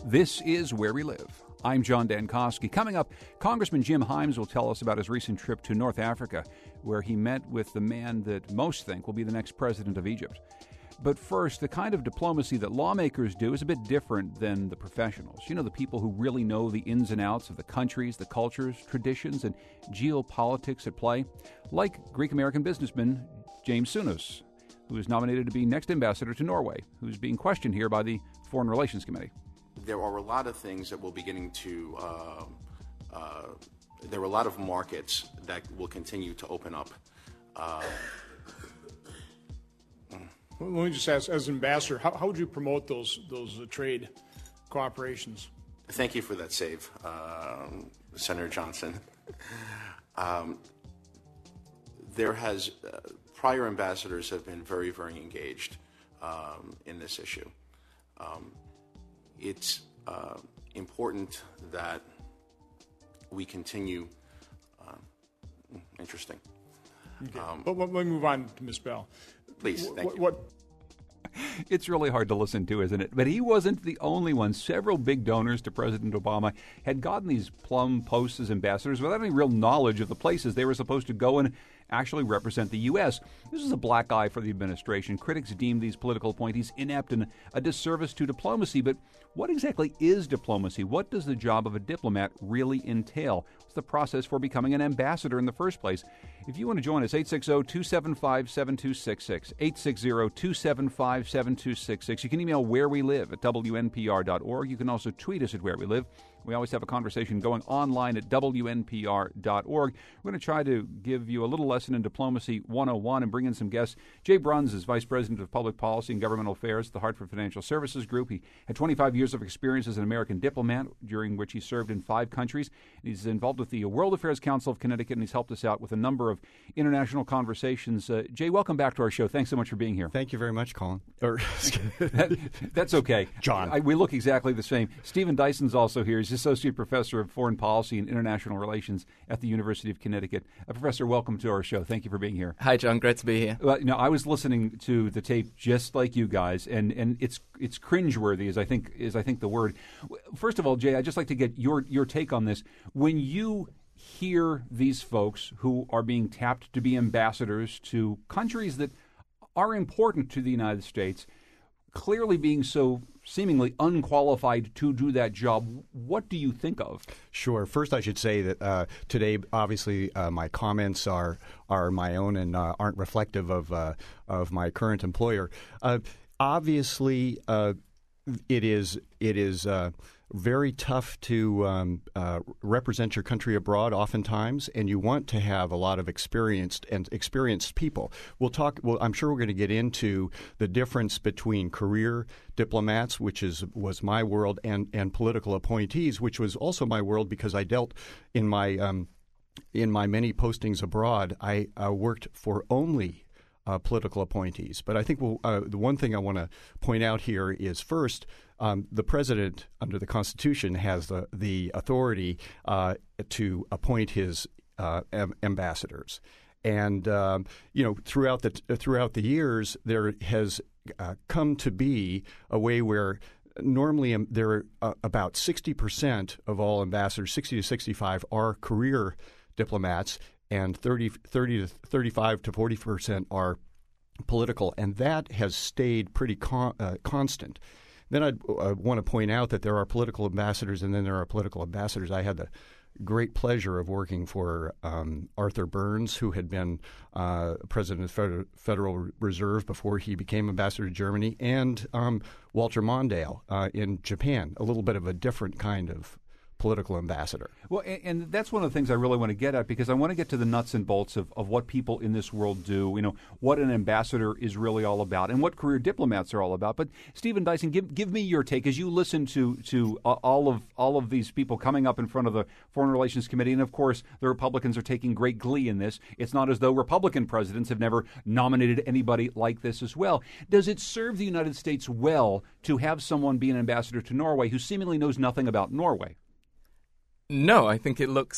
This is Where We Live. I'm John Dankosky. Coming up, Congressman Jim Himes will tell us about his recent trip to North Africa, where he met with the man that most think will be the next president of Egypt. But first, the kind of diplomacy that lawmakers do is a bit different than the professionals. You know, the people who really know the ins and outs of the countries, the cultures, traditions, and geopolitics at play, like Greek-American businessman James Sunos, who is nominated to be next ambassador to Norway, who's being questioned here by the Foreign Relations Committee. There are a lot of things that we're beginning to, there are a lot of markets that will continue to open up. Let me just ask, as ambassador, how would you promote those trade cooperations? Thank you for that save, Senator Johnson. Prior ambassadors have been very, very engaged in this issue. It's important that we continue. Interesting. Okay. But let me move on to Ms. Bell. Please, thank you. It's really hard to listen to, isn't it? But he wasn't the only one. Several big donors to President Obama had gotten these plum posts as ambassadors without any real knowledge of the places they were supposed to go and actually represent the U.S. This is a black eye for the administration. Critics deem these political appointees inept and a disservice to diplomacy. But what exactly is diplomacy? What does the job of a diplomat really entail? What's the process for becoming an ambassador in the first place? If you want to join us, 860-275-7266, 860-275-7266. You can email wherewelive@wnpr.org. You can also tweet us at Where We Live. We always have a conversation going online at WNPR.org. We're going to try to give you a little lesson in Diplomacy 101 and bring in some guests. Jay Bruns is Vice President of Public Policy and Governmental Affairs at the Hartford Financial Services Group. He had 25 years of experience as an American diplomat, during which he served in 5 countries. He's involved with the World Affairs Council of Connecticut, and he's helped us out with a number of international conversations. Jay, welcome back to our show. Thanks so much for being here. Thank you very much, Colin. That's okay. John. We look exactly the same. Stephen Dyson's also here. He's Associate Professor of Foreign Policy and International Relations at the University of Connecticut. Professor, welcome to our show. Thank you for being here. Hi, John. Great to be here. Well, I was listening to the tape just like you guys, and it's cringeworthy, is I think the word. First of all, Jay, I'd just like to get your take on this. When you hear these folks who are being tapped to be ambassadors to countries that are important to the United States, clearly being so seemingly unqualified to do that job, what do you think of? Sure. First, I should say that today, obviously, my comments are my own and aren't reflective of my current employer. Obviously, it is very tough to represent your country abroad oftentimes, and you want to have a lot of experienced people. I'm sure we're going to get into the difference between career diplomats, which was my world, and political appointees, which was also my world because I dealt in my many postings abroad. I worked for only political appointees. But I think the one thing I want to point out here is first, the president under the Constitution has the authority to appoint his ambassadors, and throughout the years there has come to be a way where normally there are about 60% of all ambassadors, 60 to 65, are career diplomats, and 30 to 35 to 40% are political, and that has stayed pretty constant. Then I want to point out that there are political ambassadors, and then there are political ambassadors. I had the great pleasure of working for Arthur Burns, who had been president of the Federal Reserve before he became ambassador to Germany, and Walter Mondale in Japan, a little bit of a different kind of political ambassador. Well, and that's one of the things I really want to get at, because I want to get to the nuts and bolts of what people in this world do, what an ambassador is really all about and what career diplomats are all about. But Stephen Dyson, give me your take as you listen to all of these people coming up in front of the Foreign Relations Committee. And, of course, the Republicans are taking great glee in this. It's not as though Republican presidents have never nominated anybody like this as well. Does it serve the United States well to have someone be an ambassador to Norway who seemingly knows nothing about Norway? No, I think it looks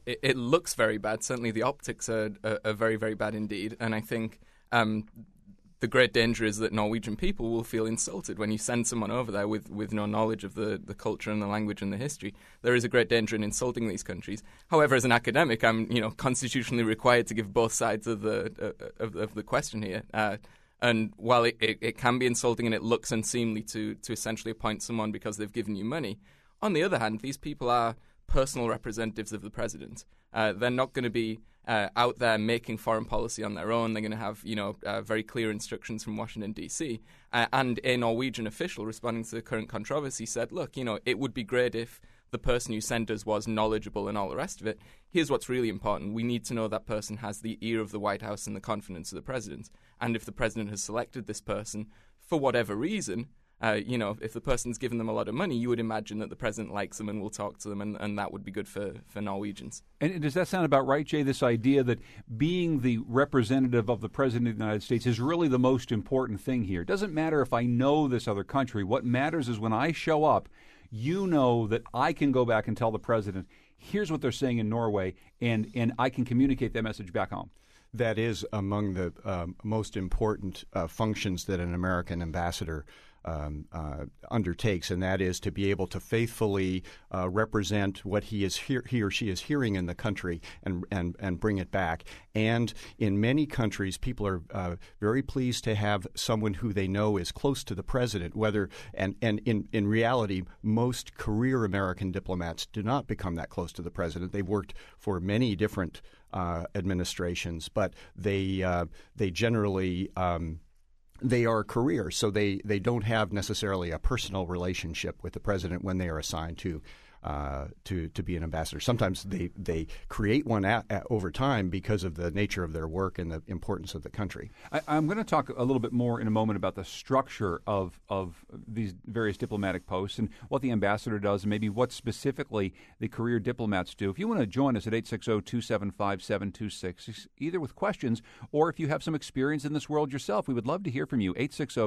very bad. Certainly the optics are very, very bad indeed. And I think the great danger is that Norwegian people will feel insulted when you send someone over there with no knowledge of the culture and the language and the history. There is a great danger in insulting these countries. However, as an academic, I'm constitutionally required to give both sides of the question here. And while it can be insulting and it looks unseemly to essentially appoint someone because they've given you money, on the other hand, these people are personal representatives of the president. They're not going to be out there making foreign policy on their own. They're going to have, very clear instructions from Washington, D.C. And a Norwegian official responding to the current controversy said, look, it would be great if the person you sent us was knowledgeable and all the rest of it. Here's what's really important. We need to know that person has the ear of the White House and the confidence of the president. And if the president has selected this person for whatever reason, if the person's given them a lot of money, you would imagine that the president likes them and will talk to them, and that would be good for Norwegians. And does that sound about right, Jay, this idea that being the representative of the president of the United States is really the most important thing here? It doesn't matter if I know this other country. What matters is when I show up, you know that I can go back and tell the president, here's what they're saying in Norway, and I can communicate that message back home. That is among the most important functions that an American ambassador undertakes, and that is to be able to faithfully represent what he or she is hearing in the country and bring it back. And in many countries, people are very pleased to have someone who they know is close to the president. And in reality, most career American diplomats do not become that close to the president. They've worked for many different administrations, but they generally they are careers, so they don't have necessarily a personal relationship with the president when they are assigned to be an ambassador. Sometimes they create one over time because of the nature of their work and the importance of the country. I'm going to talk a little bit more in a moment about the structure of these various diplomatic posts and what the ambassador does and maybe what specifically the career diplomats do. If you want to join us at 860-275-7266, either with questions or if you have some experience in this world yourself, we would love to hear from you,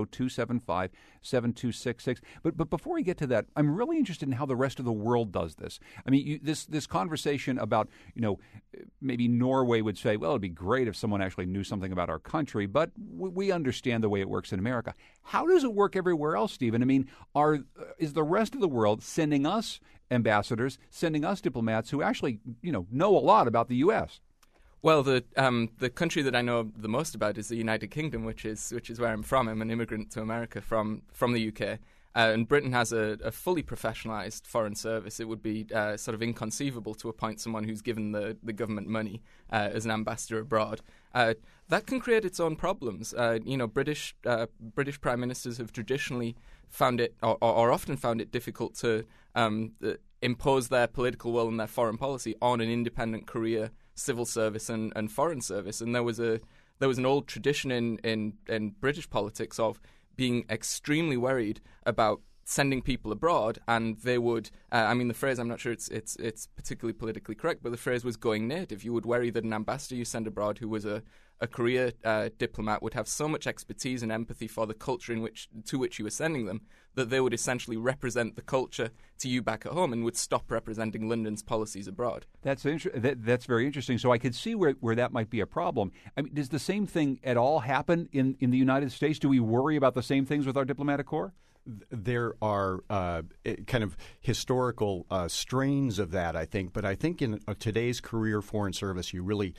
860-275-7266. But before we get to that, I'm really interested in how the rest of the world does this. I mean, this conversation about, maybe Norway would say, well, it'd be great if someone actually knew something about our country, but we understand the way it works in America. How does it work everywhere else, Stephen? I mean, is the rest of the world sending us ambassadors, sending us diplomats who actually, know a lot about the U.S.? Well, the country that I know the most about is the United Kingdom, which is where I'm from. I'm an immigrant to America from the UK. And Britain has a fully professionalised foreign service. It would be sort of inconceivable to appoint someone who's given the government money as an ambassador abroad. That can create its own problems. British prime ministers have traditionally found it, or often found it, difficult to impose their political will and their foreign policy on an independent career civil service and foreign service. And there was an old tradition in British politics of being extremely worried about sending people abroad, and they would, the phrase, I'm not sure it's particularly politically correct, but the phrase was going native. You would worry that an ambassador you send abroad who was a career diplomat would have so much expertise and empathy for the culture to which you were sending them that they would essentially represent the culture to you back at home and would stop representing London's policies abroad. That's very interesting. So I could see where that might be a problem. I mean, does the same thing at all happen in the United States? Do we worry about the same things with our diplomatic corps? There are kind of historical strains of that, I think. But I think in today's career foreign service, you really,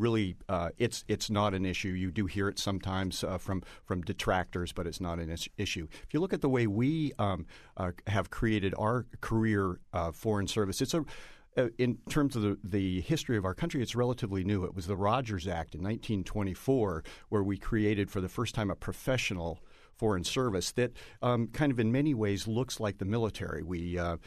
it's not an issue. You do hear it sometimes from detractors, but it's not an issue. If you look at the way we have created our career foreign service, it's in terms of the history of our country, it's relatively new. It was the Rogers Act in 1924 where we created for the first time a professional foreign service that kind of in many ways looks like the military. We have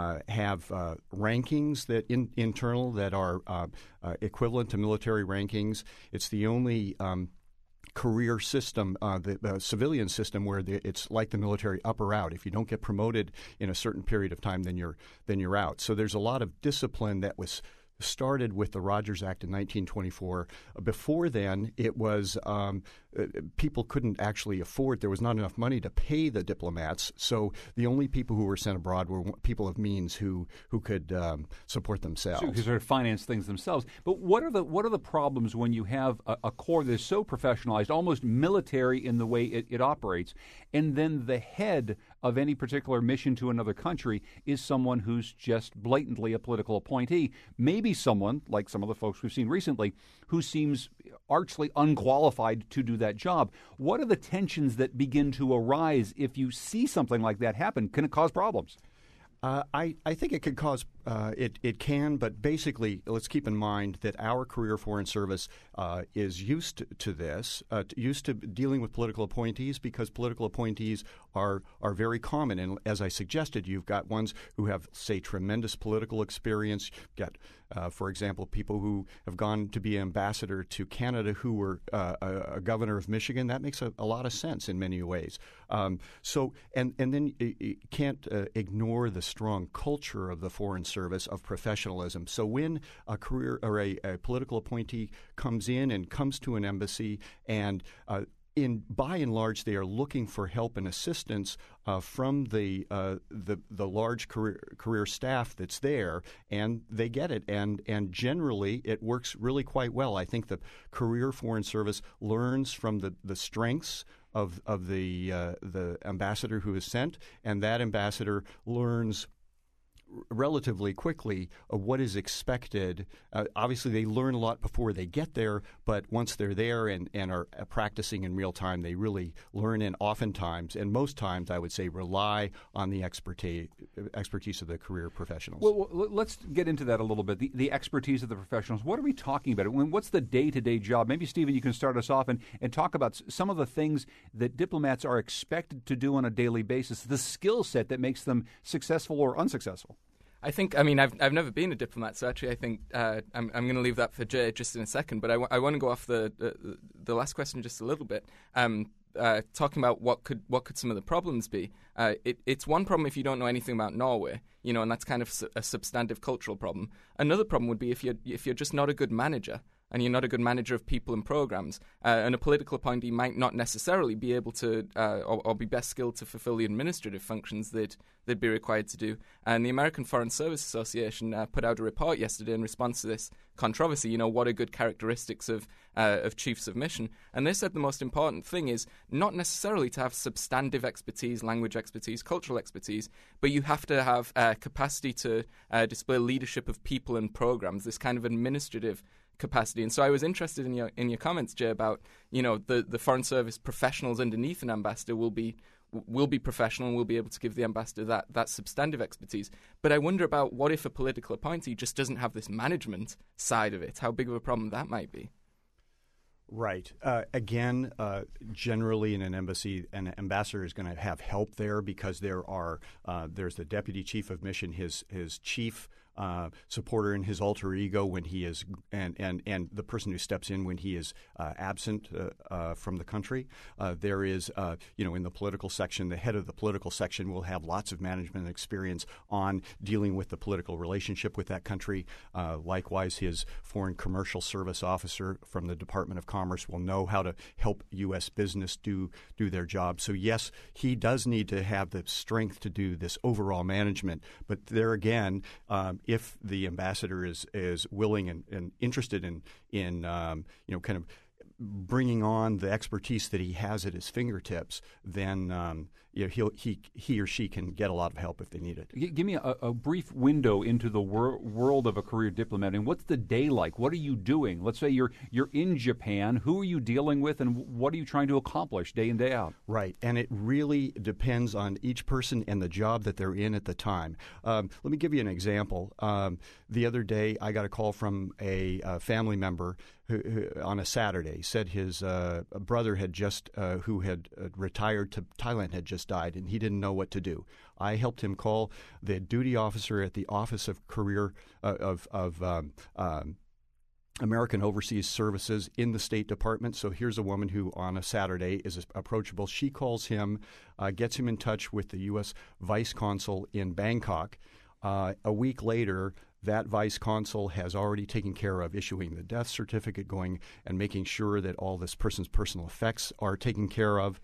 rankings that internal that are equivalent to military rankings. It's the only career system, the civilian system, where it's like the military, up or out. If you don't get promoted in a certain period of time, then you're out. So there's a lot of discipline that was started with the Rogers Act in 1924. Before then, it was people couldn't actually afford. There was not enough money to pay the diplomats, so the only people who were sent abroad were people of means who could support themselves. Who sort of finance things themselves. But what are the problems when you have a corps that is so professionalized, almost military in the way it operates, and then the head of any particular mission to another country is someone who's just blatantly a political appointee, maybe someone, like some of the folks we've seen recently, who seems archly unqualified to do that job? What are the tensions that begin to arise if you see something like that happen? Can it cause problems? I think it could cause it can, but basically, let's keep in mind that our career foreign service is used to this, used to dealing with political appointees, because political appointees are very common. And as I suggested, you've got ones who have, say, tremendous political experience. You've got, for example, people who have gone to be ambassador to Canada who were a governor of Michigan. That makes a lot of sense in many ways. And then you can't ignore the strong culture of the Foreign Service of professionalism. So when a career or a political appointee comes in and comes to an embassy and by and large, they are looking for help and assistance from the large career staff that's there, and they get it. And generally, it works really quite well. I think the career foreign service learns from the strengths of the ambassador who is sent, and that ambassador learns relatively quickly what is expected. Obviously, they learn a lot before they get there, but once they're there and are practicing in real time, they really learn, and oftentimes, and most times, I would say, rely on the expertise of the career professionals. Well, let's get into that a little bit, the expertise of the professionals. What are we talking about? What's the day-to-day job? Maybe, Stephen, you can start us off and talk about some of the things that diplomats are expected to do on a daily basis, the skill set that makes them successful or unsuccessful. I've never been a diplomat, so actually I think I'm going to leave that for Jay just in a second. But I want to go off the last question just a little bit, talking about what could some of the problems be. It's one problem if you don't know anything about Norway, and that's kind of a substantive cultural problem. Another problem would be if you're just not a good manager, and you're not a good manager of people and programs, and a political appointee might not necessarily be able to or be best skilled to fulfill the administrative functions that they'd be required to do. And the American Foreign Service Association put out a report yesterday in response to this controversy, what are good characteristics of chiefs of mission. And they said the most important thing is not necessarily to have substantive expertise, language expertise, cultural expertise, but you have to have capacity to display leadership of people and programs, this kind of administrative capacity. And so I was interested in your comments, Jay, about the Foreign Service professionals underneath an ambassador will be professional and will be able to give the ambassador that substantive expertise. But I wonder about what if a political appointee just doesn't have this management side of it? How big of a problem that might be? Right. Generally in an embassy, an ambassador is going to have help there because there's the deputy chief of mission, his chief supporter and his alter ego when he is, and the person who steps in when he is absent from the country. There is, in the political section, the head of the political section will have lots of management experience on dealing with the political relationship with that country. Likewise, his foreign commercial service officer from the Department of Commerce will know how to help U.S. business do their job. So yes, he does need to have the strength to do this overall management. But there again, if the ambassador is willing and interested in kind of bringing on the expertise that he has at his fingertips, then he or she can get a lot of help if they need it. Give me a brief window into the world of a career diplomat. And what's the day like? What are you doing? Let's say you're in Japan. Who are you dealing with, and what are you trying to accomplish day in, day out? Right, and it really depends on each person and the job that they're in at the time. Let me give you an example. The other day, I got a call from a family member who on a Saturday said his brother had just who had retired to Thailand had just died, and he didn't know what to do. I helped him call the duty officer at the Office of Career American Overseas Services in the State Department. So here's a woman who on a Saturday is approachable. She calls him, gets him in touch with the U.S. Vice Consul in Bangkok. A week later, that vice consul has already taken care of issuing the death certificate, going and making sure that all this person's personal effects are taken care of,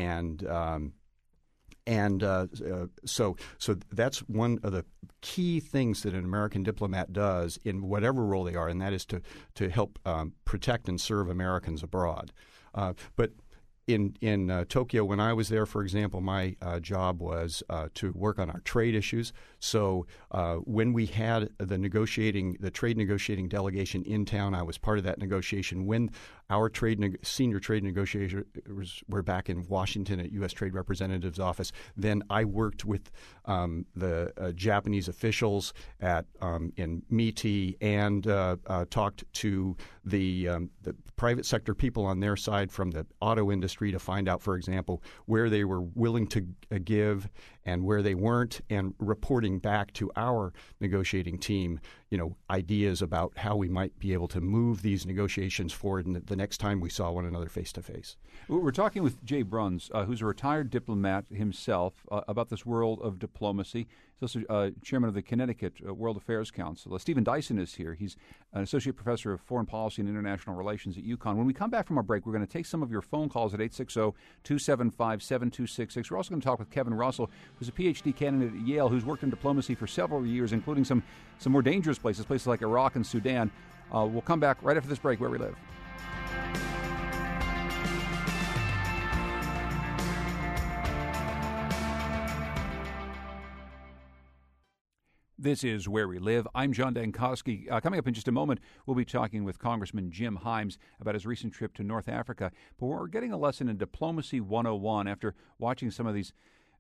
so that's one of the key things that an American diplomat does in whatever role they are, and that is to help protect and serve Americans abroad. But in Tokyo, when I was there, for example, my job was to work on our trade issues. So when we had the trade negotiating delegation in town, I was part of that negotiation. When our senior trade negotiators were back in Washington at U.S. Trade Representative's office, then I worked with the Japanese officials in MITI and talked to the private sector people on their side from the auto industry to find out, for example, where they were willing to give and where they weren't, and reporting back to our negotiating team, ideas about how we might be able to move these negotiations forward the next time we saw one another face to face. We're talking with Jay Bruns, who's a retired diplomat himself, about this world of diplomacy. He's also chairman of the Connecticut World Affairs Council. Stephen Dyson is here. He's an associate professor of foreign policy and international relations at UConn. When we come back from our break, we're going to take some of your phone calls at 860-275-7266. We're also going to talk with Kevin Russell, who's a PhD candidate at Yale, who's worked in diplomacy for several years, including some more dangerous places like Iraq and Sudan. We'll come back right after this break, Where We Live. This is Where We Live. I'm John Dankosky. Coming up in just a moment, we'll be talking with Congressman Jim Himes about his recent trip to North Africa. But we're getting a lesson in Diplomacy 101 after watching some of these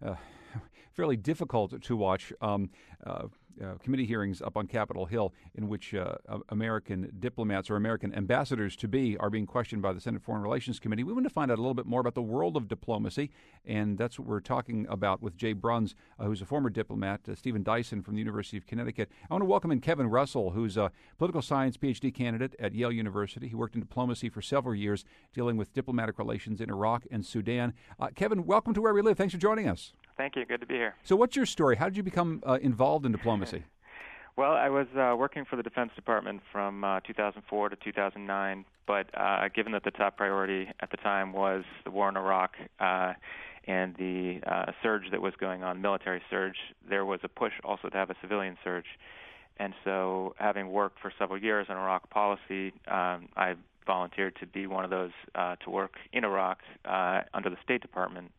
fairly difficult to watch committee hearings up on Capitol Hill in which American diplomats or American ambassadors to be are being questioned by the Senate Foreign Relations Committee. We want to find out a little bit more about the world of diplomacy, and that's what we're talking about with Jay Bruns, who's a former diplomat, Stephen Dyson from the University of Connecticut. I want to welcome in Kevin Russell, who's a political science PhD candidate at Yale University. He worked in diplomacy for several years, dealing with diplomatic relations in Iraq and Sudan. Kevin, welcome to Where We Live. Thanks for joining us. Thank you. Good to be here. So what's your story? How did you become involved in diplomacy? Well, I was working for the Defense Department from 2004 to 2009, but given that the top priority at the time was the war in Iraq and the surge that was going on, military surge, there was a push also to have a civilian surge. And so having worked for several years on Iraq policy, I volunteered to be one of those to work in Iraq under the State Department.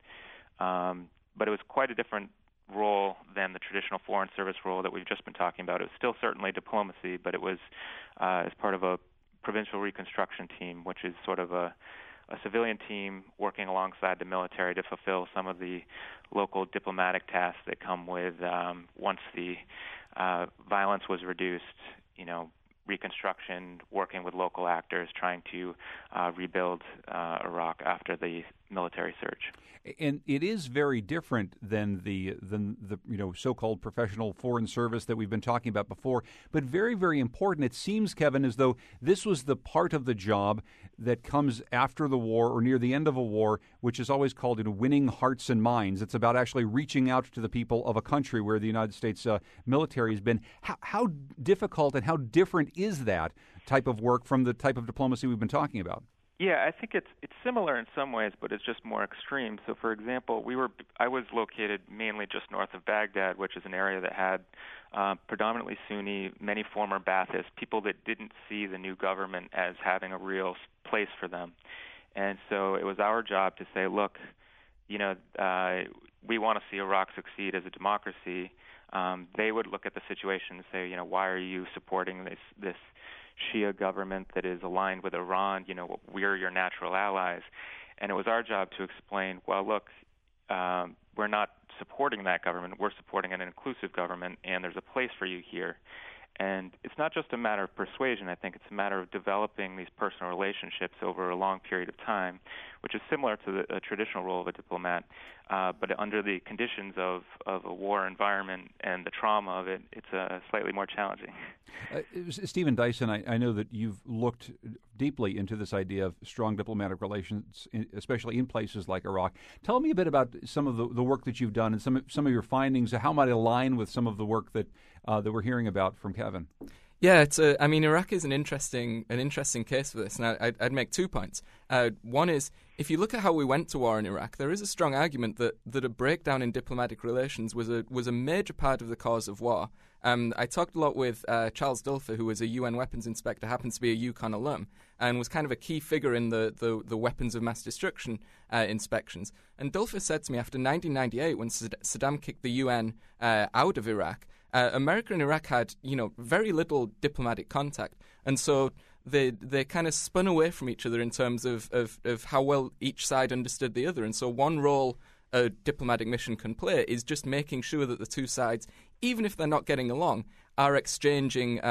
But it was quite a different role than the traditional Foreign Service role that we've just been talking about. It was still certainly diplomacy, but it was as part of a provincial reconstruction team, which is sort of a civilian team working alongside the military to fulfill some of the local diplomatic tasks that come with once the violence was reduced, reconstruction, working with local actors, trying to rebuild Iraq after the military surge. And it is very different than the so-called professional foreign service that we've been talking about before, but very, very important. It seems, Kevin, as though this was the part of the job that comes after the war or near the end of a war, which is always called winning hearts and minds. It's about actually reaching out to the people of a country where the United States military has been. How difficult and how different is that type of work from the type of diplomacy we've been talking about? Yeah, I think it's similar in some ways, but it's just more extreme. So, for example, I was located mainly just north of Baghdad, which is an area that had predominantly Sunni, many former Baathists, people that didn't see the new government as having a real place for them. And so it was our job to say, look, we want to see Iraq succeed as a democracy. They would look at the situation and say, why are you supporting this Shia government that is aligned with Iran? We're your natural allies. And it was our job to explain, well, look, we're not supporting that government. We're supporting an inclusive government, and there's a place for you here. And it's not just a matter of persuasion. I think it's a matter of developing these personal relationships over a long period of time, which is similar to the traditional role of a diplomat. But under the conditions of a war environment and the trauma of it, it's slightly more challenging. Stephen Dyson, I know that you've looked deeply into this idea of strong diplomatic relations, especially in places like Iraq. Tell me a bit about some of the work that you've done and some of your findings. How might it align with some of the work that we're hearing about from Kevin? Yeah, Iraq is an interesting case for this, and I'd make 2 points. One is, if you look at how we went to war in Iraq, there is a strong argument that a breakdown in diplomatic relations was a major part of the cause of war. I talked a lot with Charles Dulfer, who was a UN weapons inspector, happens to be a UConn alum, and was kind of a key figure in the weapons of mass destruction inspections. And Dulfer said to me after 1998, when Saddam kicked the UN out of Iraq, America and Iraq had, very little diplomatic contact, and so they kind of spun away from each other in terms of how well each side understood the other. And so one role a diplomatic mission can play is just making sure that the two sides, even if they're not getting along, are exchanging,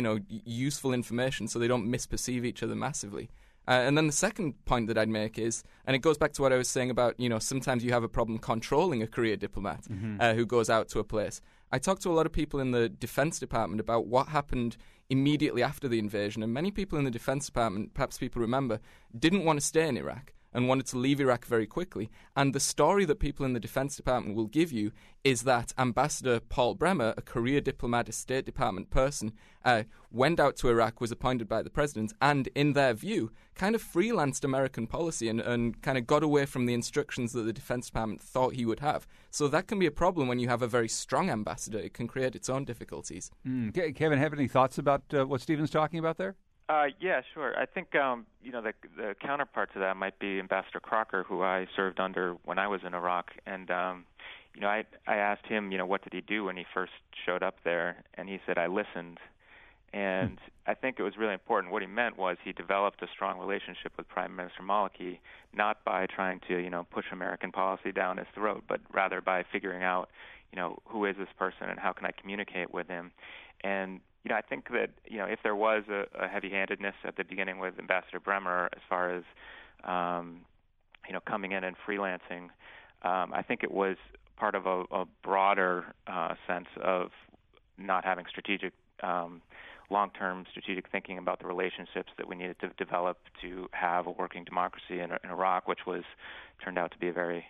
useful information so they don't misperceive each other massively. And then the second point that I'd make is, and it goes back to what I was saying about, sometimes you have a problem controlling a career diplomat who goes out to a place. I talked to a lot of people in the Defense Department about what happened immediately after the invasion, and many people in the Defense Department, perhaps people remember, didn't want to stay in Iraq and wanted to leave Iraq very quickly. And the story that people in the Defense Department will give you is that Ambassador Paul Bremer, a career diplomat, a State Department person, went out to Iraq, was appointed by the president, and in their view, kind of freelanced American policy and kind of got away from the instructions that the Defense Department thought he would have. So that can be a problem when you have a very strong ambassador. It can create its own difficulties. Kevin, have any thoughts about what Stephen's talking about there? Yeah, sure. I think the counterpart to that might be Ambassador Crocker, who I served under when I was in Iraq, and I asked him, what did he do when he first showed up there, and he said, I listened. And I think it was really important. What he meant was he developed a strong relationship with Prime Minister Maliki, not by trying to push American policy down his throat, but rather by figuring out who is this person and how can I communicate with him. And I think that if there was a heavy-handedness at the beginning with Ambassador Bremer as far as coming in and freelancing, I think it was part of a broader sense of not having long-term strategic thinking about the relationships that we needed to develop to have a working democracy in Iraq, which turned out to be a very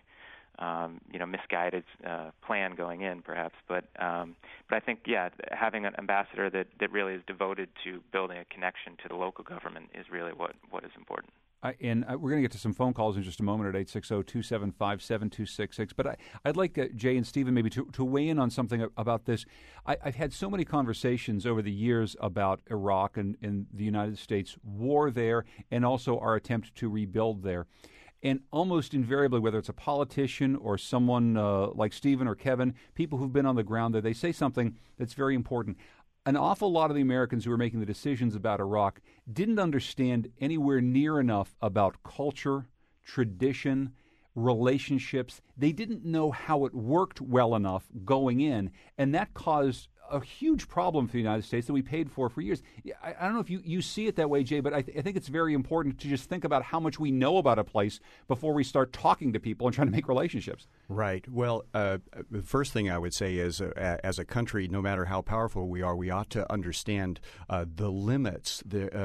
misguided plan going in, perhaps. But I think, having an ambassador that really is devoted to building a connection to the local government is really what is important. And we're going to get to some phone calls in just a moment at 860-275-7266. But I'd like Jay and Stephen maybe to weigh in on something about this. I've had so many conversations over the years about Iraq and the United States war there and also our attempt to rebuild there. And almost invariably, whether it's a politician or someone like Stephen or Kevin, people who've been on the ground there, they say something that's very important. An awful lot of the Americans who were making the decisions about Iraq didn't understand anywhere near enough about culture, tradition, relationships. They didn't know how it worked well enough going in, and that caused a huge problem for the United States that we paid for years. I don't know if you see it that way, Jay, but I think it's very important to just think about how much we know about a place before we start talking to people and trying to make relationships. Right. Well, the first thing I would say is, as a country, no matter how powerful we are, we ought to understand the limits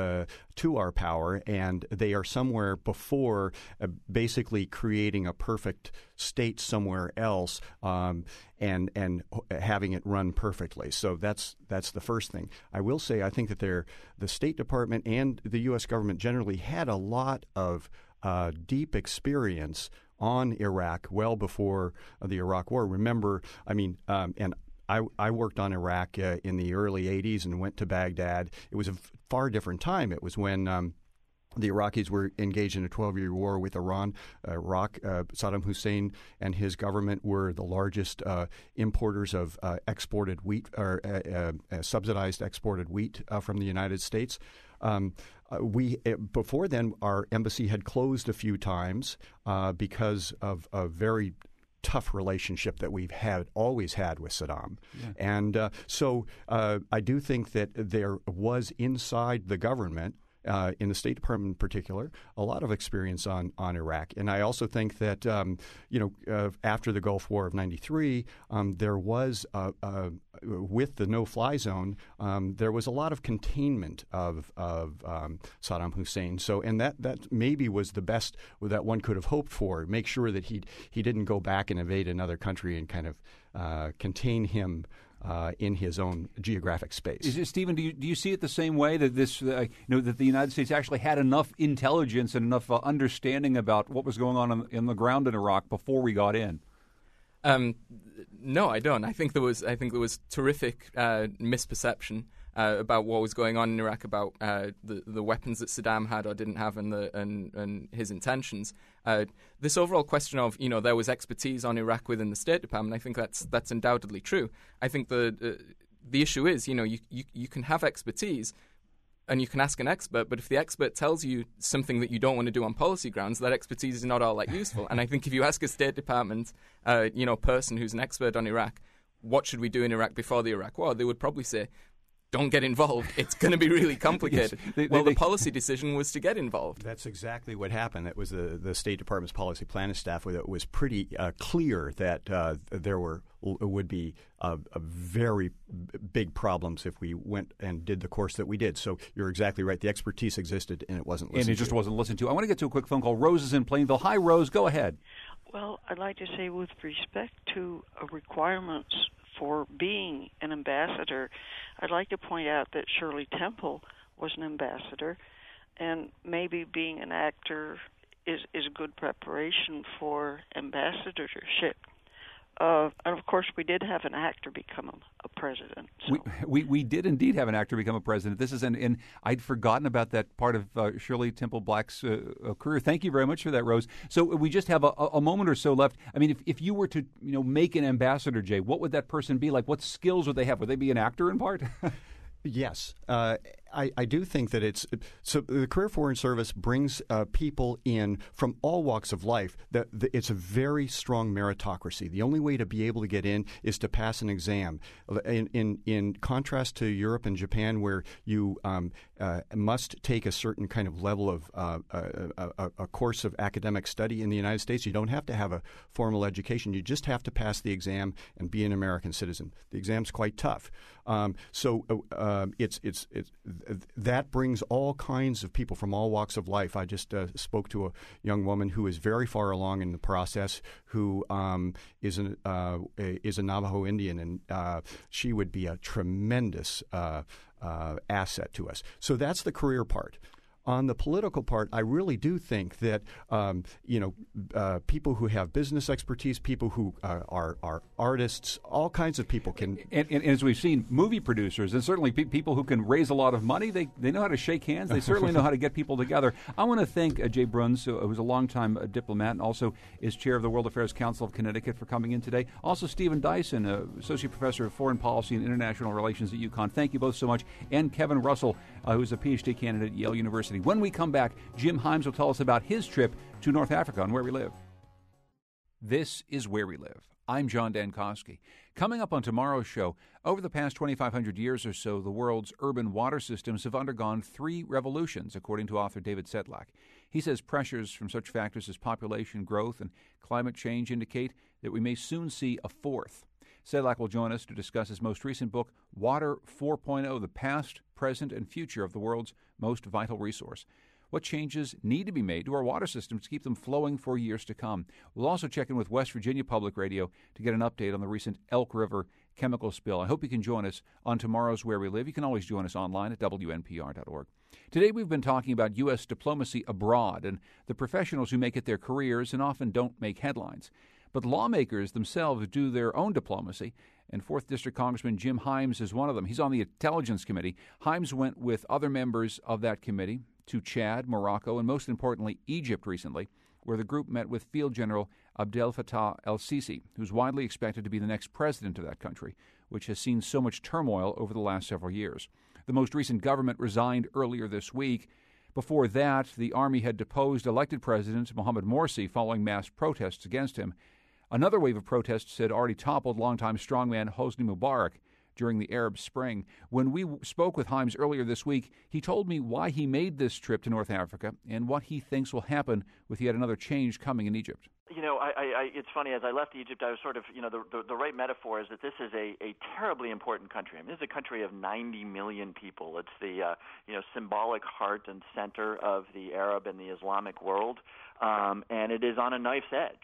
to our power, and they are somewhere before basically creating a perfect state somewhere else and having it run perfectly. So that's the first thing. I will say I think that the State Department and the U.S. government generally had a lot of deep experience on Iraq well before the Iraq War. Remember, and I worked on Iraq in the early 80s and went to Baghdad. It was a far different time. It was when the Iraqis were engaged in a 12-year war with Iran. Saddam Hussein and his government were the largest importers of exported wheat or subsidized exported wheat from the United States. Before then, our embassy had closed a few times because of a very tough relationship that we've always had with Saddam. Yeah. And so I do think that there was inside the government in the State Department in particular, a lot of experience on Iraq. And I also think that, after the Gulf War of '93, there was, with the no-fly zone, there was a lot of containment of Saddam Hussein. So, and that maybe was the best that one could have hoped for. Make sure that he didn't go back and invade another country and kind of contain him in his own geographic space. Stephen, do you see it the same way, that this, that the United States actually had enough intelligence and enough understanding about what was going on in the ground in Iraq before we got in? No, I don't. I think there was terrific misperception about what was going on in Iraq, about the weapons that Saddam had or didn't have, and his intentions. This overall question of there was expertise on Iraq within the State Department, I think that's undoubtedly true. I think the issue is you can have expertise and you can ask an expert, but if the expert tells you something that you don't want to do on policy grounds, that expertise is not all that useful. And I think if you ask a State Department person who's an expert on Iraq, what should we do in Iraq before the Iraq War, they would probably say, don't get involved. It's going to be really complicated. Yes, the policy decision was to get involved. That's exactly what happened. That was the State Department's policy planning staff. It was pretty clear that there would be very big problems if we went and did the course that we did. So you're exactly right. The expertise existed, and it wasn't listened to. And it just wasn't listened to. I want to get to a quick phone call. Rose is in Plainville. Hi, Rose. Go ahead. Well, I'd like to say, with respect to requirements for being an ambassador, I'd like to point out that Shirley Temple was an ambassador, and maybe being an actor is a good preparation for ambassadorship. And of course, we did have an actor become a president. So. We did indeed have an actor become a president. This is and I'd forgotten about that part of Shirley Temple Black's career. Thank you very much for that, Rose. So we just have a moment or so left. I mean, if you were to make an ambassador, Jay, what would that person be like? What skills would they have? Would they be an actor in part? Yes. I do think that so the Career Foreign Service brings people in from all walks of life. It's a very strong meritocracy. The only way to be able to get in is to pass an exam. In contrast to Europe and Japan, where you must take a certain kind of level of a course of academic study, in the United States, you don't have to have a formal education. You just have to pass the exam and be an American citizen. The exam's quite tough. That brings all kinds of people from all walks of life. I just spoke to a young woman who is very far along in the process, who is a Navajo Indian, and she would be a tremendous asset to us. So that's the career part. On the political part, I really do think that people who have business expertise, people who are artists, all kinds of people can. And as we've seen, movie producers and certainly people who can raise a lot of money, they know how to shake hands. They certainly know how to get people together. I want to thank Jay Bruns, who's a longtime diplomat and also is chair of the World Affairs Council of Connecticut, for coming in today. Also, Stephen Dyson, associate professor of foreign policy and international relations at UConn. Thank you both so much. And Kevin Russell, who's a PhD candidate at Yale University. When we come back, Jim Himes will tell us about his trip to North Africa on Where We Live. This is Where We Live. I'm John Dankosky. Coming up on tomorrow's show, over the past 2,500 years or so, the world's urban water systems have undergone 3 revolutions, according to author David Sedlak. He says pressures from such factors as population growth and climate change indicate that we may soon see a 4th. Sedlak will join us to discuss his most recent book, Water 4.0, The Past, Present, and Future of the World's Most Vital Resource. What changes need to be made to our water systems to keep them flowing for years to come? We'll also check in with West Virginia Public Radio to get an update on the recent Elk River chemical spill. I hope you can join us on tomorrow's Where We Live. You can always join us online at WNPR.org. Today we've been talking about U.S. diplomacy abroad and the professionals who make it their careers and often don't make headlines. But lawmakers themselves do their own diplomacy, and 4th District Congressman Jim Himes is one of them. He's on the Intelligence Committee. Himes went with other members of that committee to Chad, Morocco, and most importantly, Egypt recently, where the group met with Field General Abdel Fattah el-Sisi, who's widely expected to be the next president of that country, which has seen so much turmoil over the last several years. The most recent government resigned earlier this week. Before that, the army had deposed elected President Mohamed Morsi following mass protests against him. Another wave of protests had already toppled longtime strongman Hosni Mubarak during the Arab Spring. When we spoke with Hymes earlier this week, he told me why he made this trip to North Africa and what he thinks will happen with yet another change coming in Egypt. You know, it's funny, as I left Egypt, I was sort of, you know, the right metaphor is that this is a terribly important country. I mean, this is a country of 90 million people. It's the, symbolic heart and center of the Arab and the Islamic world. And it is on a knife's edge.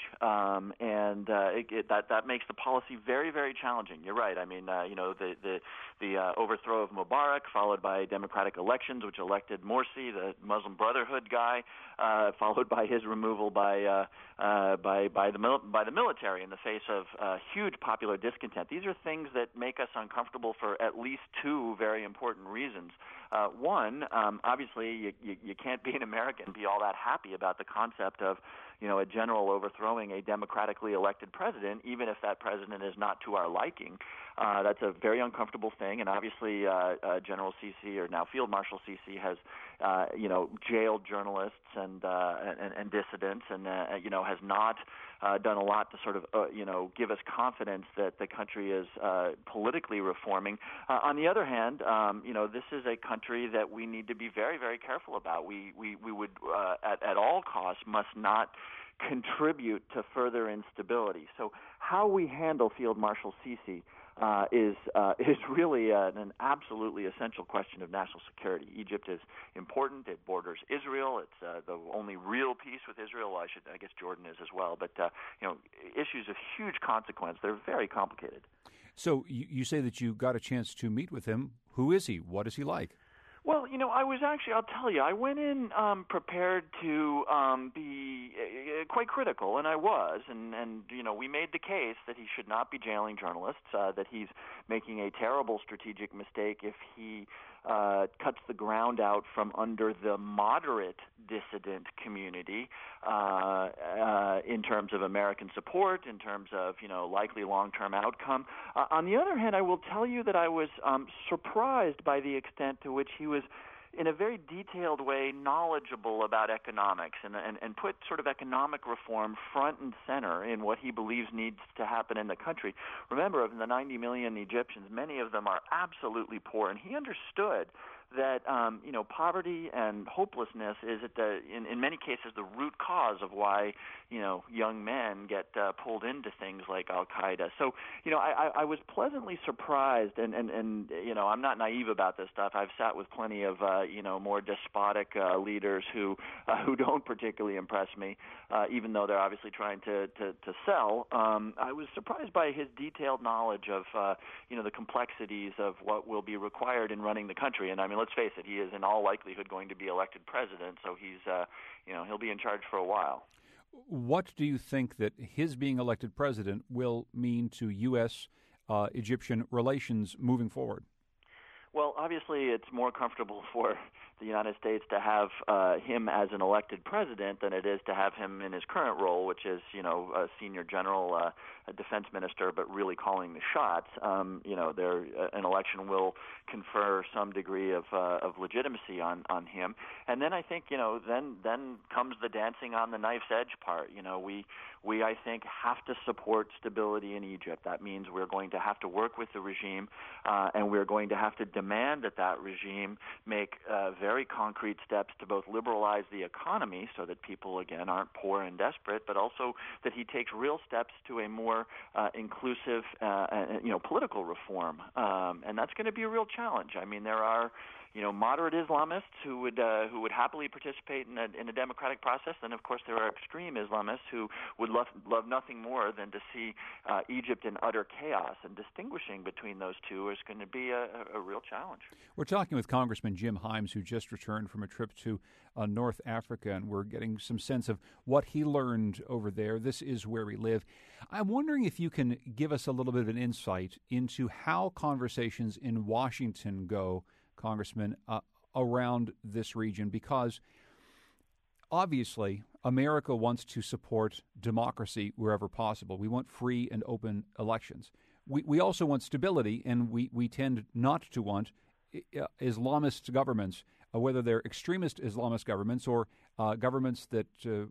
That makes the policy very, very challenging. You're right. I mean, the overthrow of Mubarak, followed by democratic elections, which elected Morsi, the Muslim Brotherhood guy, followed by his removal by the military in the face of huge popular discontent. These are things that make us uncomfortable for at least two very important reasons. One, obviously, you can't be an American and be all that happy about the concept of, you know, a general overthrowing a democratically elected president, even if that president is not to our liking. That's a very uncomfortable thing, and obviously General Sisi, or now Field Marshal Sisi, has jailed journalists and dissidents, and has not done a lot to sort of give us confidence that the country is politically reforming. On the other hand, this is a country that we need to be very, very careful about. We would at all costs must not contribute to further instability. So how we handle Field Marshal Sisi is really an absolutely essential question of national security. Egypt is important. It borders Israel. It's the only real peace with Israel. Well, I guess Jordan is as well. But issues of huge consequence. They're very complicated. So you say that you got a chance to meet with him. Who is he? What is he like? Well, I'll tell you, I went in prepared to be quite critical, and I was, and we made the case that he should not be jailing journalists, that he's making a terrible strategic mistake if he cuts the ground out from under the moderate dissident community in terms of American support, in terms of, likely long-term outcome. On the other hand, I will tell you that I was surprised by the extent to which he was, in a very detailed way, knowledgeable about economics and put sort of economic reform front and center in what he believes needs to happen in the country. Remember, of the 90 million Egyptians, many of them are absolutely poor, and he understood that poverty and hopelessness is in many cases the root cause of why young men get pulled into things like Al Qaeda. So I was pleasantly surprised, and I'm not naive about this stuff. I've sat with plenty of more despotic leaders who don't particularly impress me, even though they're obviously trying to sell. I was surprised by his detailed knowledge of the complexities of what will be required in running the country. And I mean, let's face it, he is in all likelihood going to be elected president, so he's he'll be in charge for a while. What do you think that his being elected president will mean to U.S. Egyptian relations moving forward? Well, obviously, it's more comfortable for the United States to have him as an elected president than it is to have him in his current role, which is, a senior general, a defense minister, but really calling the shots. An election will confer some degree of legitimacy on him, and then I think, then comes the dancing on the knife's edge part. We I think have to support stability in Egypt. That means we're going to have to work with the regime, and we're going to have to demand that regime make very concrete steps to both liberalize the economy so that people, again, aren't poor and desperate, but also that he takes real steps to a more inclusive, political reform. And that's going to be a real challenge. I mean, there are moderate Islamists who would happily participate in a democratic process, and of course there are extreme Islamists who would love nothing more than to see Egypt in utter chaos. And distinguishing between those two is going to be a real challenge. We're talking with Congressman Jim Hymes, who just returned from a trip to North Africa, and we're getting some sense of what he learned over there. This is where we live. I'm wondering if you can give us a little bit of an insight into how conversations in Washington go, Congressman, around this region, because obviously America wants to support democracy wherever possible. We want free and open elections. We also want stability, and we tend not to want Islamist governments, whether they're extremist Islamist governments or governments that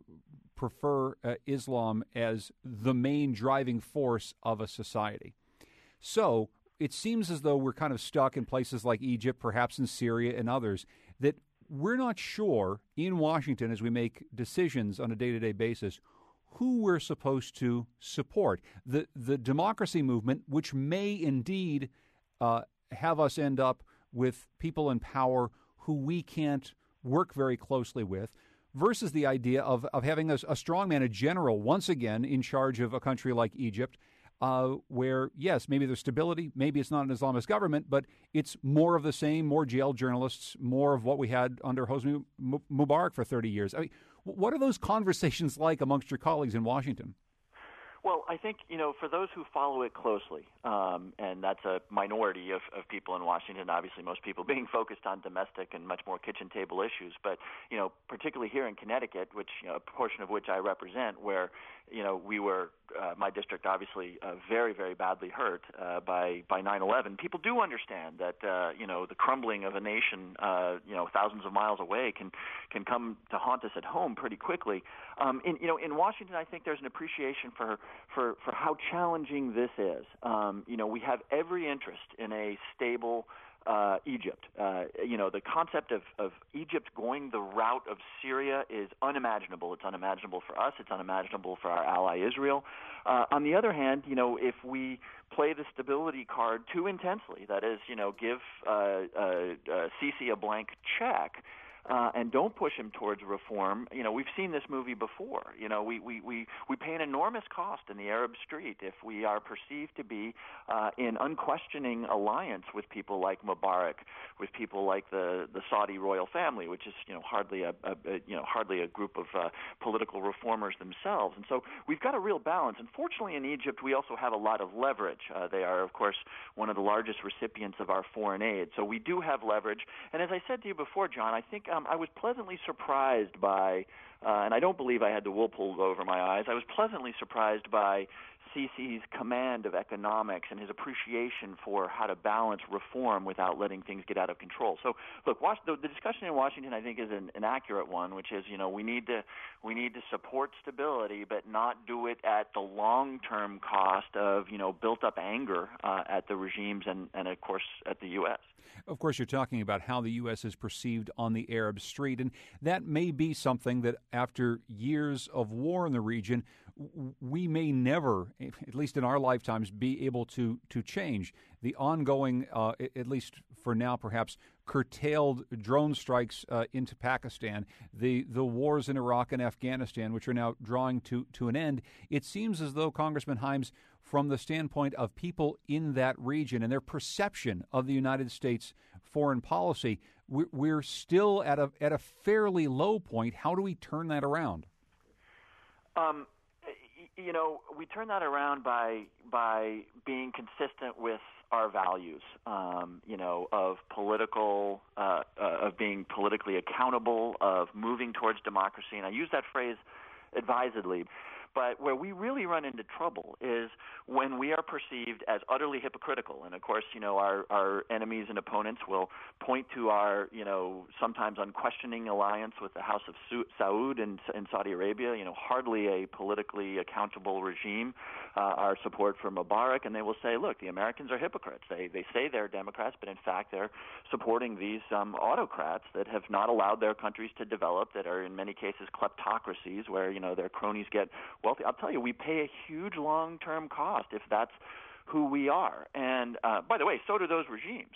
prefer Islam as the main driving force of a society. So it seems as though we're kind of stuck in places like Egypt, perhaps in Syria and others, that we're not sure in Washington as we make decisions on a day-to-day basis who we're supposed to support. The democracy movement, which may indeed have us end up with people in power who we can't work very closely with, versus the idea of having a strongman, a general, once again in charge of a country like Egypt, where, yes, maybe there's stability, maybe it's not an Islamist government, but it's more of the same, more jailed journalists, more of what we had under Hosni Mubarak for 30 years. I mean, what are those conversations like amongst your colleagues in Washington? Well, I think, for those who follow it closely, and that's a minority of people in Washington, obviously most people being focused on domestic and much more kitchen table issues, but, particularly here in Connecticut, which, a portion of which I represent, where, we were, my district obviously very, very badly hurt by 9/11, people do understand that, the crumbling of a nation, thousands of miles away can come to haunt us at home pretty quickly. In Washington, I think there's an appreciation for how challenging this is. We have every interest in a stable Egypt. The concept of Egypt going the route of Syria is unimaginable. It's unimaginable for us. It's unimaginable for our ally Israel. On the other hand, if we play the stability card too intensely, that is, give Sisi a blank check, and don't push him towards reform. We've seen this movie before. We pay an enormous cost in the Arab street if we are perceived to be in unquestioning alliance with people like Mubarak, with people like the Saudi royal family, which is hardly a group of political reformers themselves. And so we've got a real balance. Unfortunately, in Egypt, we also have a lot of leverage. They are, of course, one of the largest recipients of our foreign aid. So we do have leverage. And as I said to you before, John, I think I was pleasantly surprised by, and I don't believe I had the wool pulled over my eyes, I was pleasantly surprised by Sisi's command of economics and his appreciation for how to balance reform without letting things get out of control. So, look, the discussion in Washington, I think, is an accurate one, which is, we need to support stability, but not do it at the long-term cost of, built-up anger at the regimes and, of course, at the U.S. Of course, you're talking about how the U.S. is perceived on the Arab street, and that may be something that after years of war in the region, we may never, at least in our lifetimes, be able to change. The ongoing, at least for now perhaps, curtailed drone strikes into Pakistan, the wars in Iraq and Afghanistan, which are now drawing to an end, it seems as though, Congressman Hymes, from the standpoint of people in that region and their perception of the United States foreign policy, we're still at a fairly low point. How do we turn that around? We turn that around by being consistent with our values, of political, of being politically accountable, of moving towards democracy. And I use that phrase advisedly. But where we really run into trouble is when we are perceived as utterly hypocritical. And, of course, our enemies and opponents will point to our, sometimes unquestioning alliance with the House of Saud in Saudi Arabia, hardly a politically accountable regime, our support for Mubarak. And they will say, look, the Americans are hypocrites. They say they're Democrats, but in fact they're supporting these autocrats that have not allowed their countries to develop, that are in many cases kleptocracies where, their cronies get wealthy. I'll tell you, we pay a huge long-term cost if that's who we are. And by the way, so do those regimes.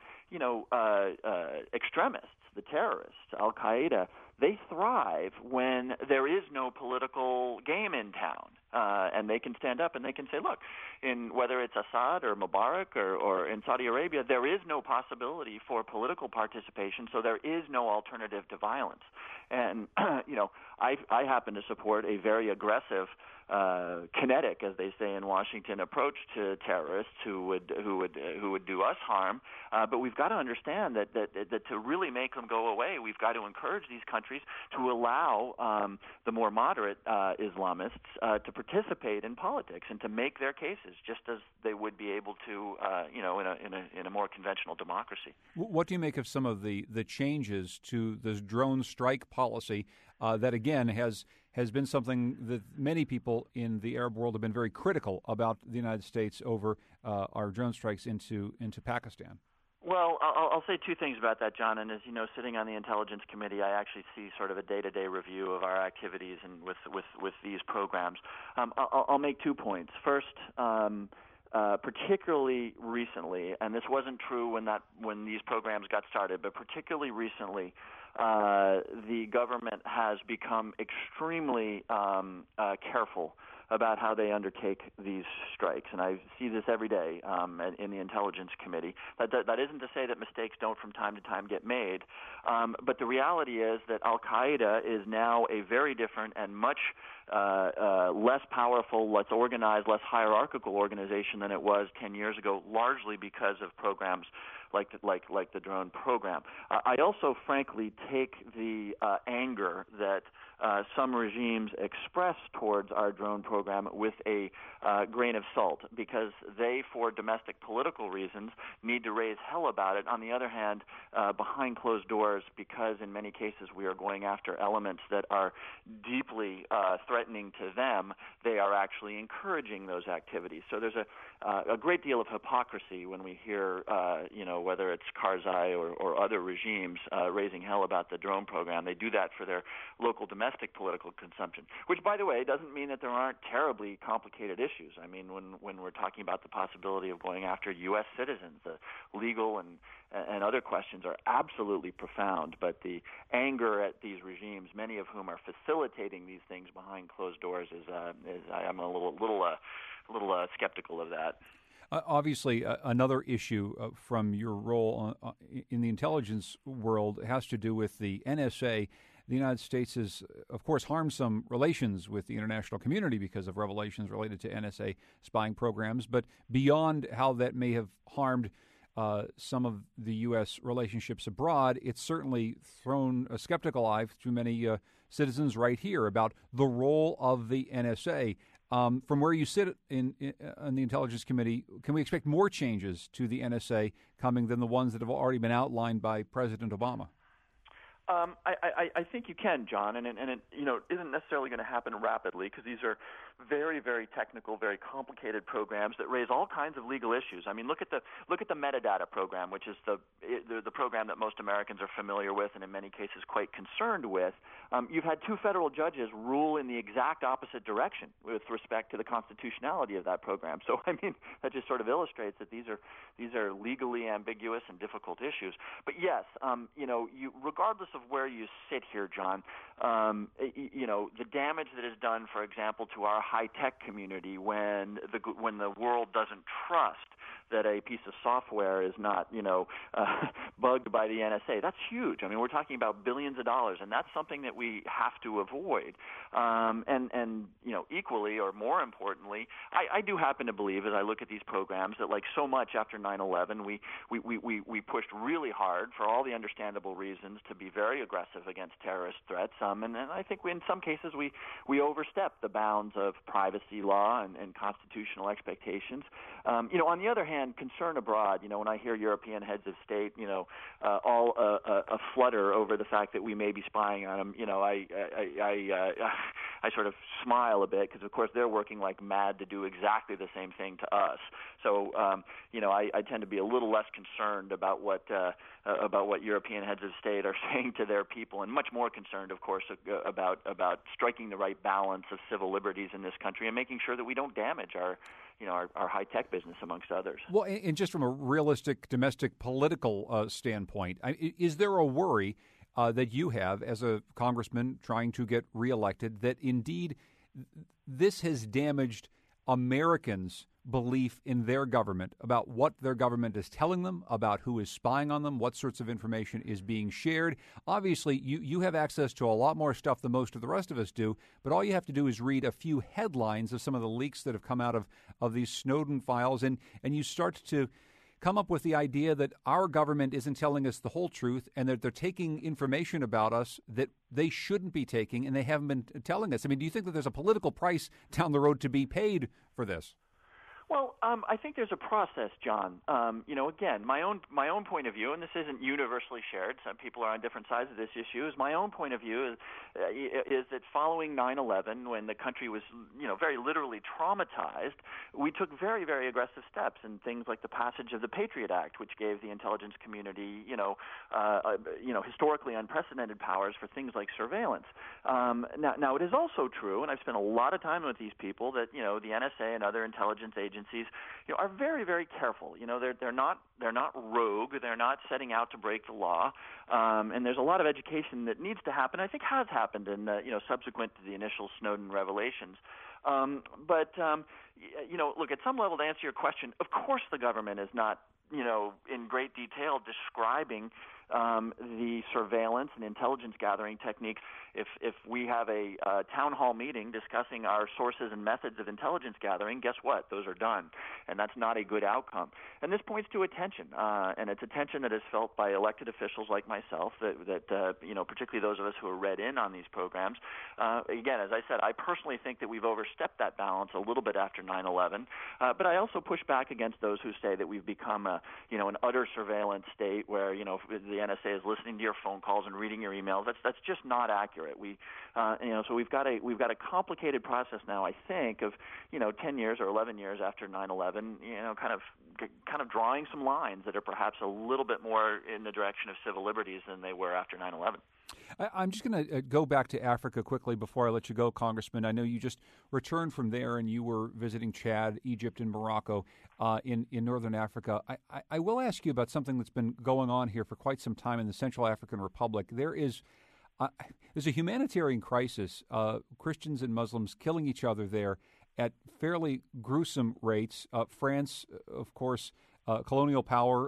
Extremists, the terrorists, Al-Qaeda, they thrive when there is no political game in town. And they can stand up and they can say, look, whether it's Assad or Mubarak or in Saudi Arabia, there is no possibility for political participation, so there is no alternative to violence. And, I happen to support a very aggressive, kinetic, as they say in Washington, approach to terrorists who would do us harm. But we've got to understand that to really make them go away, we've got to encourage these countries to allow the more moderate Islamists to participate in politics and to make their cases just as they would be able to, in a more conventional democracy. What do you make of some of the changes to this drone strike policy that, again, has has been something that many people in the Arab world have been very critical about the United States over our drone strikes into Pakistan. Well, I'll say two things about that, John. And as you know, sitting on the Intelligence Committee, I actually see sort of a day-to-day review of our activities and with these programs. I'll make 2 points. First, particularly recently, and this wasn't true when these programs got started, but particularly recently, the government has become extremely careful about how they undertake these strikes, and I see this every day in the Intelligence Committee. That isn't to say that mistakes don't from time to time get made, but the reality is that Al-Qaeda is now a very different and much less powerful, less organized, less hierarchical organization than it was 10 years ago, largely because of programs like the drone program. I also, frankly, take the anger that some regimes express towards our drone program with a grain of salt, because they, for domestic political reasons, need to raise hell about it. On the other hand, behind closed doors, because in many cases we are going after elements that are deeply threatening to them, they are actually encouraging those activities. So there's a great deal of hypocrisy when we hear, whether it's Karzai or other regimes raising hell about the drone program. They do that for their local domestic political consumption, which, by the way, doesn't mean that there aren't terribly complicated issues. I mean, when we're talking about the possibility of going after U.S. citizens, the legal and other questions are absolutely profound. But the anger at these regimes, many of whom are facilitating these things behind closed doors, is I'm a little skeptical of that. Obviously, another issue from your role in the intelligence world has to do with the NSA. The United States has, of course, harmed some relations with the international community because of revelations related to NSA spying programs. But beyond how that may have harmed some of the U.S. relationships abroad, it's certainly thrown a skeptical eye through many citizens right here about the role of the NSA. From where you sit in the Intelligence Committee, can we expect more changes to the NSA coming than the ones that have already been outlined by President Obama? I think you can, John, and it isn't necessarily going to happen rapidly, because these are very, very technical, very complicated programs that raise all kinds of legal issues. I mean, look at the metadata program, which is the program that most Americans are familiar with and in many cases quite concerned with. You've had 2 federal judges rule in the exact opposite direction with respect to the constitutionality of that program. So, I mean, that just sort of illustrates that these are legally ambiguous and difficult issues. But yes, regardless of where you sit here, John, the damage that is done, for example, to our high-tech community when the world doesn't trust that a piece of software is not, bugged by the NSA. That's huge. I mean, we're talking about billions of dollars, and that's something that we have to avoid. And equally or more importantly, I do happen to believe, as I look at these programs, that like so much after 9/11, we pushed really hard for all the understandable reasons to be very aggressive against terrorist threats. And I think in some cases we overstepped the bounds of privacy law and constitutional expectations. On the other hand, concern abroad, when I hear European heads of state, all a flutter over the fact that we may be spying on them, I sort of smile a bit, because of course they're working like mad to do exactly the same thing to us. So, I tend to be a little less concerned about what European heads of state are saying to their people, and much more concerned, of course, about striking the right balance of civil liberties in this country and making sure that we don't damage our high-tech business, amongst others. Well, and just from a realistic domestic political standpoint, is there a worry that you have as a congressman trying to get reelected that indeed this has damaged Americans' belief in their government, about what their government is telling them, about who is spying on them, what sorts of information is being shared? Obviously, you have access to a lot more stuff than most of the rest of us do, but all you have to do is read a few headlines of some of the leaks that have come out of these Snowden files, and you start to come up with the idea that our government isn't telling us the whole truth and that they're taking information about us that they shouldn't be taking and they haven't been telling us. I mean, do you think that there's a political price down the road to be paid for this? Well, I think there's a process, John. Again, my own point of view, and this isn't universally shared. Some people are on different sides of this issue. My own point of view is that following 9/11, when the country was, very literally traumatized, we took very, very aggressive steps in things like the passage of the Patriot Act, which gave the intelligence community, historically unprecedented powers for things like surveillance. Now, it is also true, and I've spent a lot of time with these people, that the NSA and other intelligence agencies, are very, very careful. They're not rogue. They're not setting out to break the law. And there's a lot of education that needs to happen. I think has happened in subsequent to the initial Snowden revelations. Look, at some level, to answer your question, of course the government is not in great detail describing the surveillance and intelligence gathering techniques. If we have a town hall meeting discussing our sources and methods of intelligence gathering, guess what? Those are done, and that's not a good outcome. And this points to attention, and it's attention that is felt by elected officials like myself, that particularly those of us who are read in on these programs. Again, as I said, I personally think that we've overstepped that balance a little bit after 9/11, but I also push back against those who say that we've become an utter surveillance state where the NSA is listening to your phone calls and reading your emails. That's just not accurate. So we've got a complicated process now, I think, of 10 years or 11 years after 9/11, kind of drawing some lines that are perhaps a little bit more in the direction of civil liberties than they were after 9/11. I'm just going to go back to Africa quickly before I let you go, Congressman. I know you just returned from there and you were visiting Chad, Egypt, and Morocco in northern Africa. I will ask you about something that's been going on here for quite some time in the Central African Republic. There's a humanitarian crisis, Christians and Muslims killing each other there at fairly gruesome rates. France, of course, colonial power,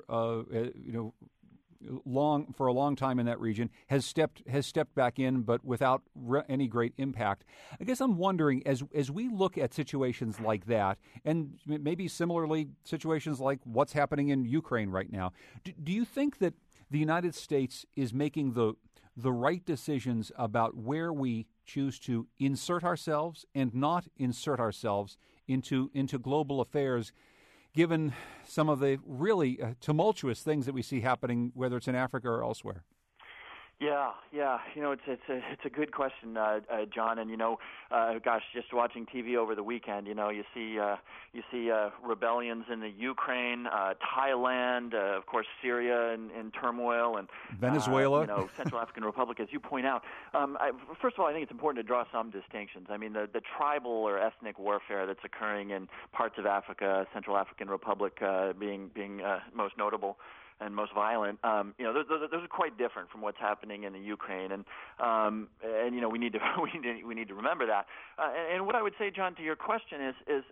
for a long time in that region, has stepped back in, but without any great impact. I guess I'm wondering, as we look at situations like that, and maybe similarly situations like what's happening in Ukraine right now, do you think that the United States is making the right decisions about where we choose to insert ourselves and not insert ourselves into global affairs, given some of the really tumultuous things that we see happening, whether it's in Africa or elsewhere? Yeah. It's a good question, John. And just watching TV over the weekend, you see rebellions in the Ukraine, Thailand, of course, Syria in turmoil, and Venezuela, Central African Republic, as you point out. First of all, I think it's important to draw some distinctions. I mean, the tribal or ethnic warfare that's occurring in parts of Africa, Central African Republic being most notable and most violent, those are quite different from what's happening in the Ukraine, and we need to remember that. And what I would say, John, to your question is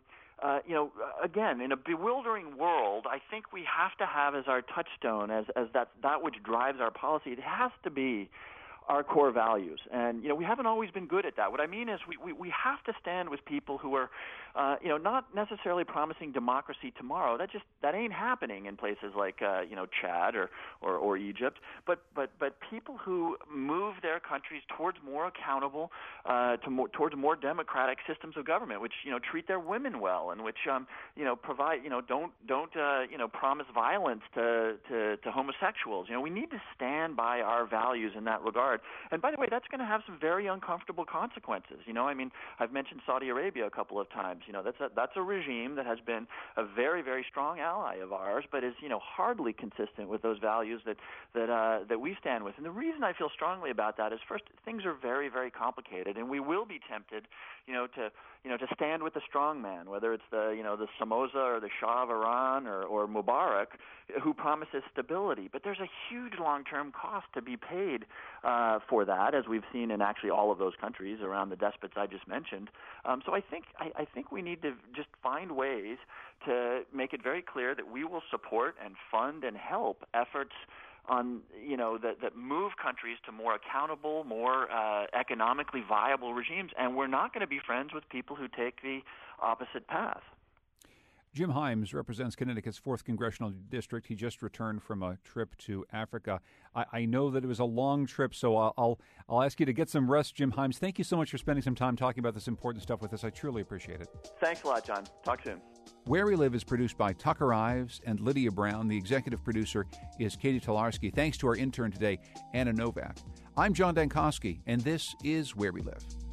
again, in a bewildering world, I think we have to have as our touchstone, as that which drives our policy, it has to be our core values. And, we haven't always been good at that. What I mean is we have to stand with people who are, not necessarily promising democracy tomorrow. That ain't happening in places like, Chad or Egypt, but people who move their countries towards more accountable, towards more democratic systems of government, which, treat their women well and which, provide, don't promise violence to homosexuals. We need to stand by our values in that regard. And by the way, that's going to have some very uncomfortable consequences. I've mentioned Saudi Arabia a couple of times. That's a regime that has been a very, very strong ally of ours, but is, hardly consistent with those values that we stand with. And the reason I feel strongly about that is, first, things are very, very complicated, and we will be tempted, to stand with the strong man, whether it's the Somoza or the Shah of Iran or Mubarak, who promises stability. But there's a huge long-term cost to be paid for that, as we've seen in actually all of those countries around the despots I just mentioned. So I think we need to just find ways to make it very clear that we will support and fund and help efforts on that move countries to more accountable, more economically viable regimes, and we're not going to be friends with people who take the opposite path. Jim Himes represents Connecticut's 4th Congressional District. He just returned from a trip to Africa. I know that it was a long trip, so I'll ask you to get some rest, Jim Himes. Thank you so much for spending some time talking about this important stuff with us. I truly appreciate it. Thanks a lot, John. Talk soon. Where We Live is produced by Tucker Ives and Lydia Brown. The executive producer is Katie Tolarski. Thanks to our intern today, Anna Novak. I'm John Dankosky, and this is Where We Live.